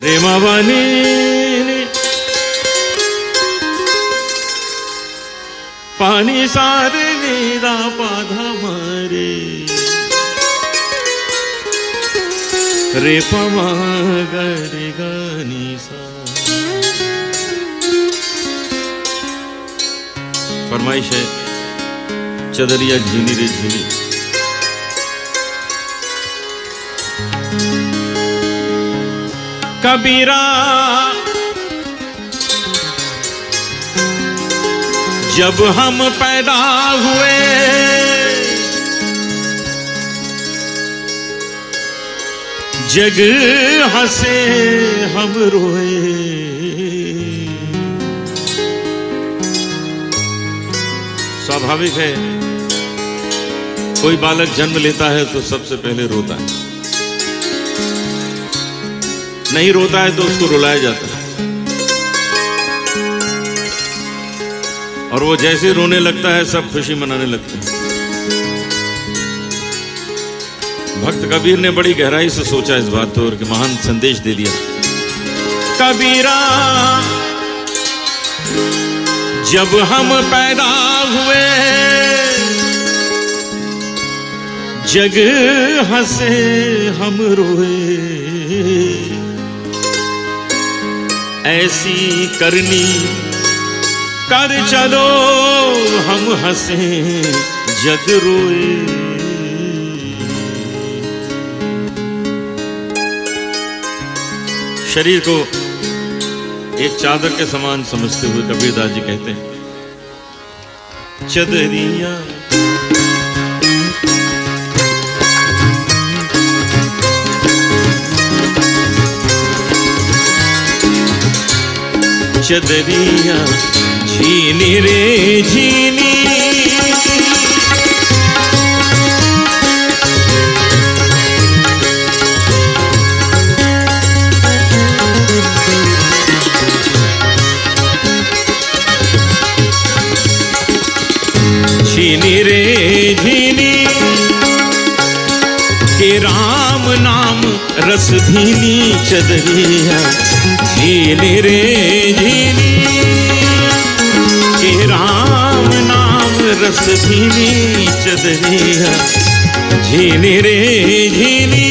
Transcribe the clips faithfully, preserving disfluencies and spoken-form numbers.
रेमावानी पानी सारे नीरा पाधा मारे रे पमा गरे गानी सा। फरमाइश है चदरिया झीनी रे झीनी। कबीरा जब हम पैदा हुए जग हंसे हम रोए। स्वाभाविक है कोई बालक जन्म लेता है तो सबसे पहले रोता है, नहीं रोता है तो उसको रुलाया जाता है, और वो जैसे रोने लगता है सब खुशी मनाने लगते हैं। भक्त कबीर ने बड़ी गहराई से सोचा इस बात को और कि महान संदेश दे दिया। कबीरा जब हम पैदा हुए जग हंसे हम रोए। ऐसी करनी कर चलो हम हंसे जग रोए। शरीर को एक चादर के समान समझते हुए कबीरदास जी कहते हैं चदरिया चदरिया झीनी रे झीनी। झीनी रे झीनी के राम नाम रस धीनी। चदरिया झीनी रे झीनी के राम नाम रस धीनी। चदरिया झीनी रे झीनी।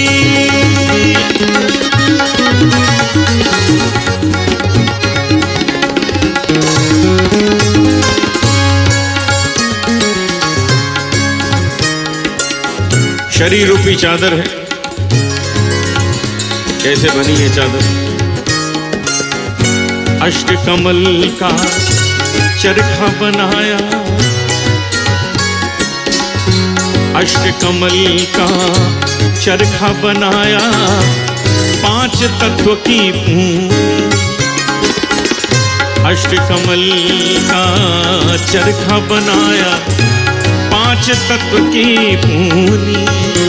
शरीर रूपी चादर है। कैसे बनी है चादर? अष्ट कमल का चरखा बनाया, अष्ट कमल का चरखा बनाया, पांच तत्व की पूंजी। अष्ट कमल का चरखा बनाया, पांच तत्व की पूंजी।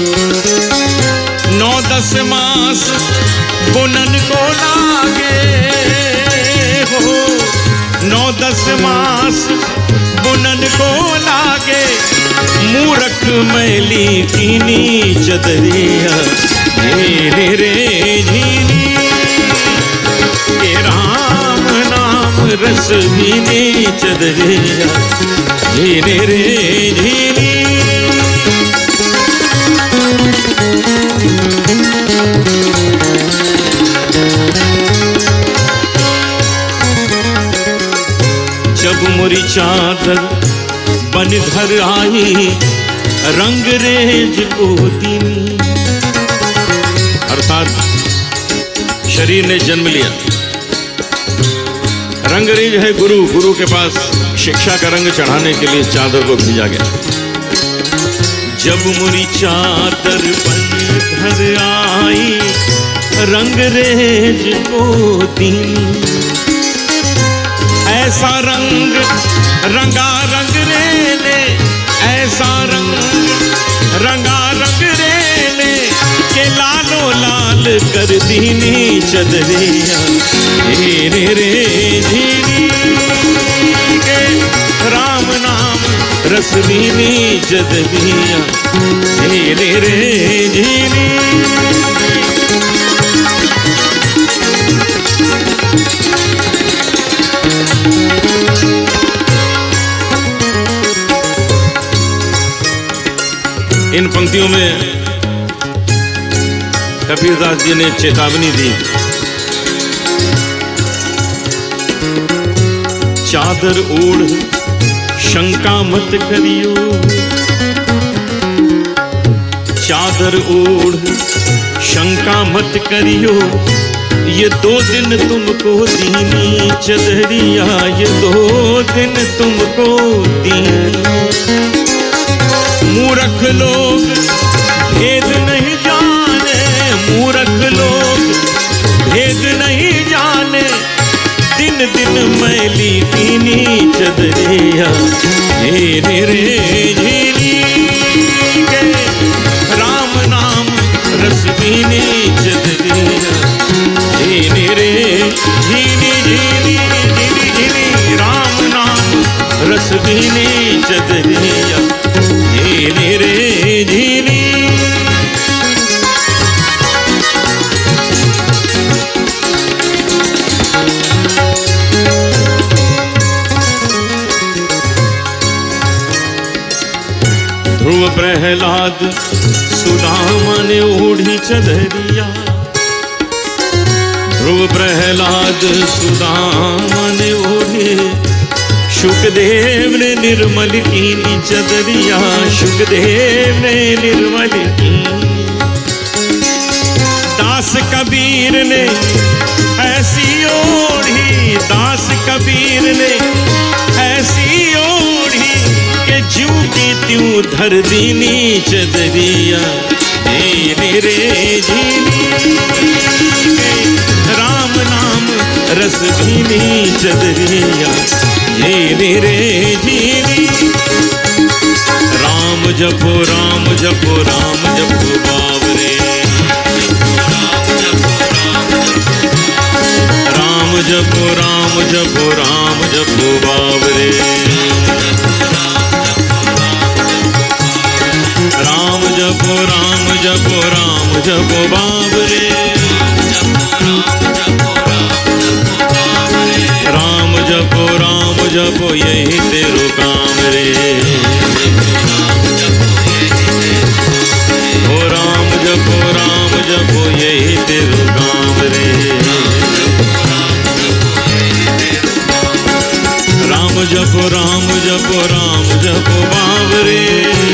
नौ दस मास बुनन को लागे हो, नौ दस मास बुनन को लागे। मूरख मैली कीनी चदरिया झीनी रे झीनी के राम नाम रस धीनी। चदरिया झीनी रे झीनी। जब मोरी चादर बन घर आई रंग रेज को दीनी। अर्थात शरीर ने जन्म लिया, रंगरेज है गुरु, गुरु के पास शिक्षा का रंग चढ़ाने के लिए चादर को भेजा गया। जब मोरी चादर बन घर आई रंग रेज को दीनी। ऐसा रंग रंगा रंग रेले, ऐसा रंग रंगा रंग रेले के लालो लाल कर दीनी। चदरिया झीनी रे झीनी के राम नाम रस धीनी। चदरिया झीनी रे झीनी। इन पंक्तियों में कबीरदास जी ने चेतावनी दी, चादर ओढ़ शंका मत करियो, चादर ओढ़ शंका मत करियो, ये दो दिन तुमको दीनी चदरिया, ये दो दिन तुमको दीनी। मूर्ख लोग भेद नहीं जाने, मूर्ख लोग भेद नहीं जाने, दिन दिन मैली दीनी चदरिया, हेरे रे झीली के राम नाम रस दीनी चदरिया, झीनी रे झीनी झीनी झीनी झीनी राम नाम रस दीनी चदरिया, झीनी रे झीनी। ध्रुव प्रहलाद सुदामा ने ओढ़ी चदरिया, ध्रुव प्रहलाद सुदामा ने ओढ़े, शुकदेव ने निर्मल कीनी चदरिया, शुकदेव ने निर्मल की। दास कबीर ने ऐसी ओढ़ी, दास कबीर ने ऐसी ओढ़ी के ज्यों की त्यों धर दीनी चदरिया, झीनी रे झीनी राम नाम रस दीनी चदरिया, झीनी रे झीनी। राम जपो राम जपो राम जपो बावरे, राम जपो राम जपो राम जपो बावरे, राम जपो राम जपो राम जपो बावरे, राम जपो राम जपो यही तेरो काम रे, ओ राम जपो राम जपो यही तेरो काम रे, राम जपो राम जपो राम जपो बावरे,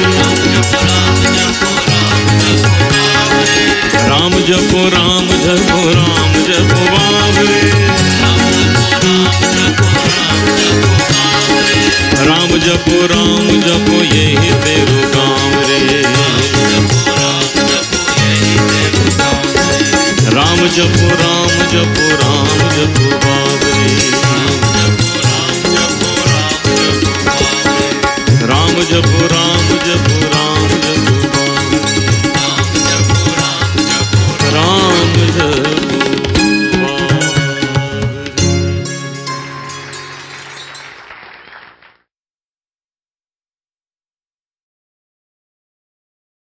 राम जपो राम जपो राम जपो बावरे, राम जपो राम जपो यही तेरो काम रे, राम जपो राम जपो राम जपो बावरे, राम जपो